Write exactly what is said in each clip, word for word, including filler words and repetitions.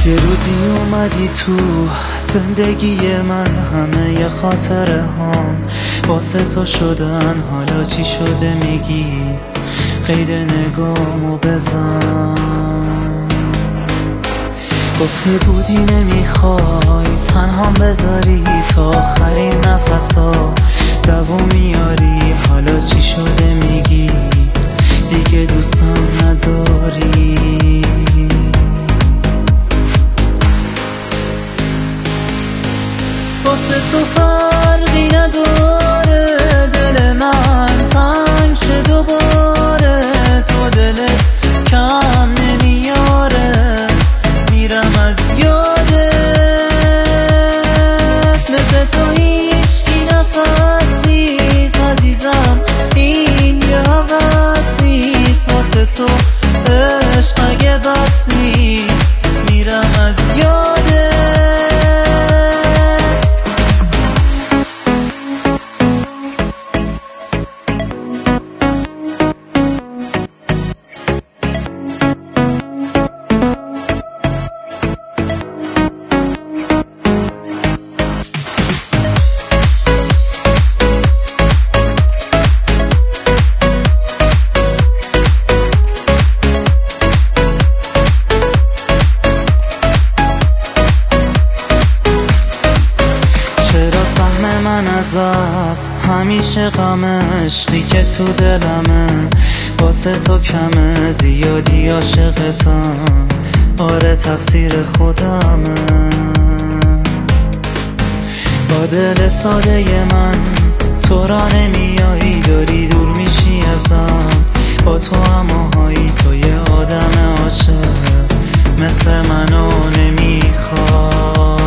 یه روزی اومدی تو زندگی من، همه ی خاطره هام واسه تو شدن. حالا چی شده میگی؟ قید نگامو بزن. گفته بودی نمیخوای تنهام بذاری تا آخرین نفسا دوام میاری. حالا چی شده میگی؟ دیگه دوستم نداری. واسه تو فرقی نداره، دل من تنگ شه دوباره. تو دلت کم نمیاره، میرم از یادت. مثل تو هیچکی نفس نیست عزیزم، این یه هوس نیست. واسه تو عشق اگه بس نیست، میرم از یادت. من ازت همیشه غم عشقی که تو دلمه. واسه تو کمه، زیادی عاشقتم. آره تقصیر خودمه. با دل ساده من تو را نمیایی، داری دور میشی ازم. با تو هماهایی، تو یه آدم عاشق مثل منو نمیخواد.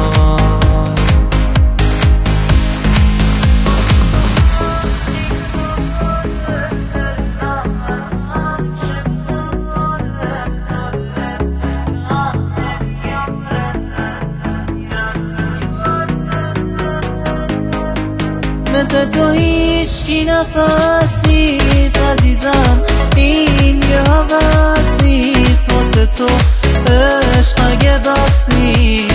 مثل تو هیچکی نفس نیست عزیزم، این یه هوس نیست. واسه تو عشق اگه بس نیست،